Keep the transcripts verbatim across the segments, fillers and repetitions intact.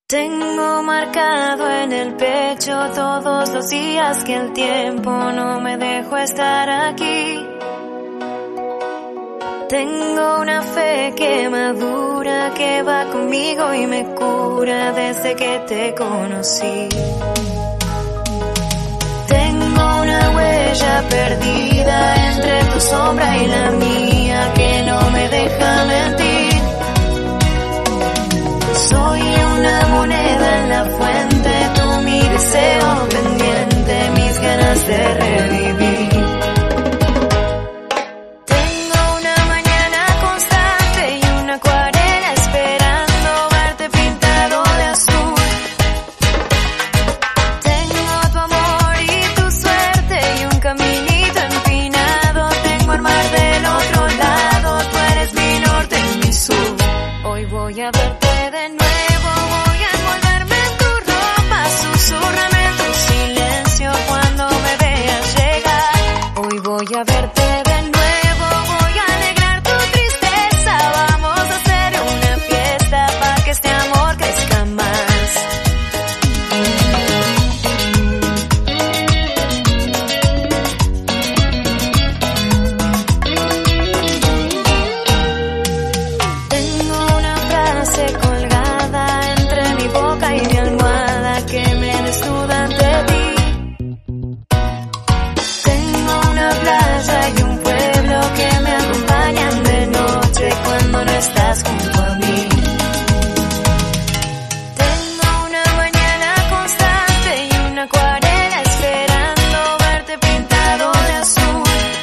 Tengo marcado en el pecho todos los días que el tiempo no me dejó estar aquí. Tengo una fe que madura, que va conmigo y me cura desde que te conocí. Tengo una huella perdida entre tu sombra y la mía que no me deja mentir. Soy una moneda en la fuente, tú mi deseo pendiente, mis ganas de revivir. Tengo una mañana constante y una acuarela esperando verte pintado de azul. Tengo tu amor y tu suerte y un caminito empinado. Tengo el mar del otro lado, tú eres mi norte y mi sur. Hoy voy a verte de nuevo, voy a envolverme en tu ropa, susúrrame en tu silencio cuando me veas llegar. Hoy voy a verte de nuevo, voy a alegrar tu tristeza, vamos a hacer una fiesta para que este amor crezca más. Tengo una frase colgada entre mi boca y mi almohada que me desnuda ante ti. Tengo una playa y un pueblo que me acompañan de noche cuando no estás junto a mí. Tengo una mañana constante y una acuarela esperando verte pintado de azul.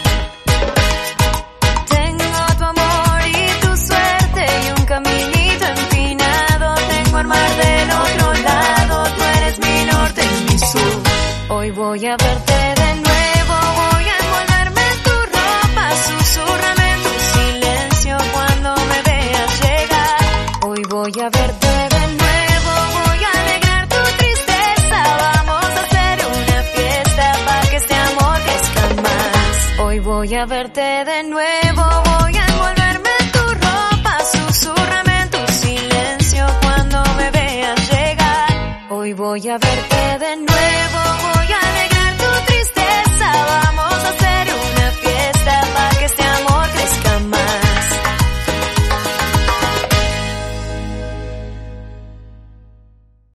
Tengo tu amor y tu suerte y un caminito empinado. Tengo el mar del otro lado, tú eres mi norte y mi sur. Hoy voy a verte de nuevo, voy a envolverme en tu ropa, susúrrame en tu silencio cuando me veas llegar. Hoy voy a verte de nuevo, voy a alegrar tu tristeza, vamos a hacer una fiesta para que este amor crezca más. Hoy voy a verte de nuevo, voy a envolverme en tu ropa, susúrrame en tu silencio cuando me veas llegar. Hoy voy a verte de nuevo.